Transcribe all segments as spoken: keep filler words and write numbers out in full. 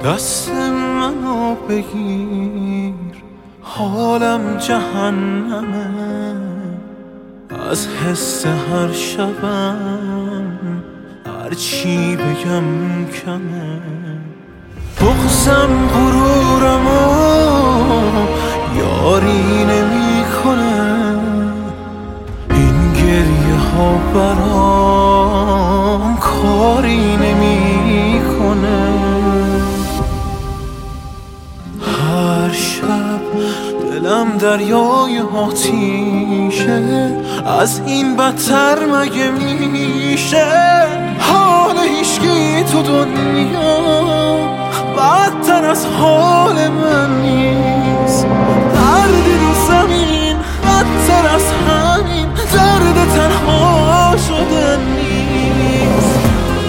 دست منو بگیر، حالم جهنمه، از حس هر شبم هر چی بگم کمه. بغزم غرورمو یاری نمی کنه، این گریه ها برام کاری نمی کنه. هر شب دلم دریای آتیشه، از این بدتر مگه میشه؟ حال هیچکی تو دنیا بدتر از حال من نیست. دردی رو زمین بدتر از همین، درد تنها شدن نیست.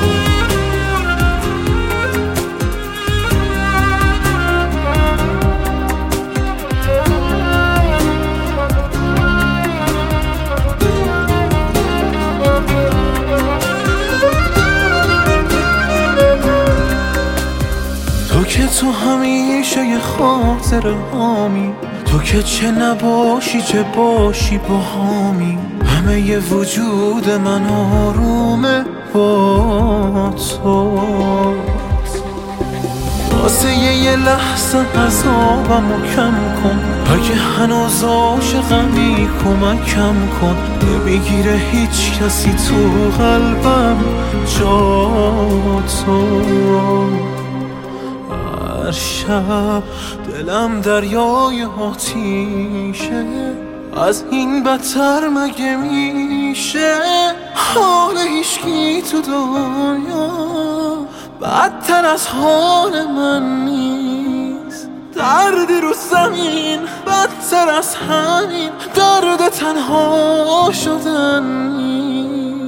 تو که تو همیشه یه خاطر هامی، تو که چه نباشی چه باشی با هامی. همه ی وجود من آرومه با تو، واسه یه لحظه عذابمو کم کن. اگه هنوز عاشقمی کمکم کن، نمیگیره هیچ کسی تو قلبم جا تو. هر شب دلم دریای آتیشه، از این بدتر مگه میشه؟ حال هیچکی تو دنیا بدتر از حال من نیست. دردی رو زمین بدتر از همین، درد تنها شدن نیست.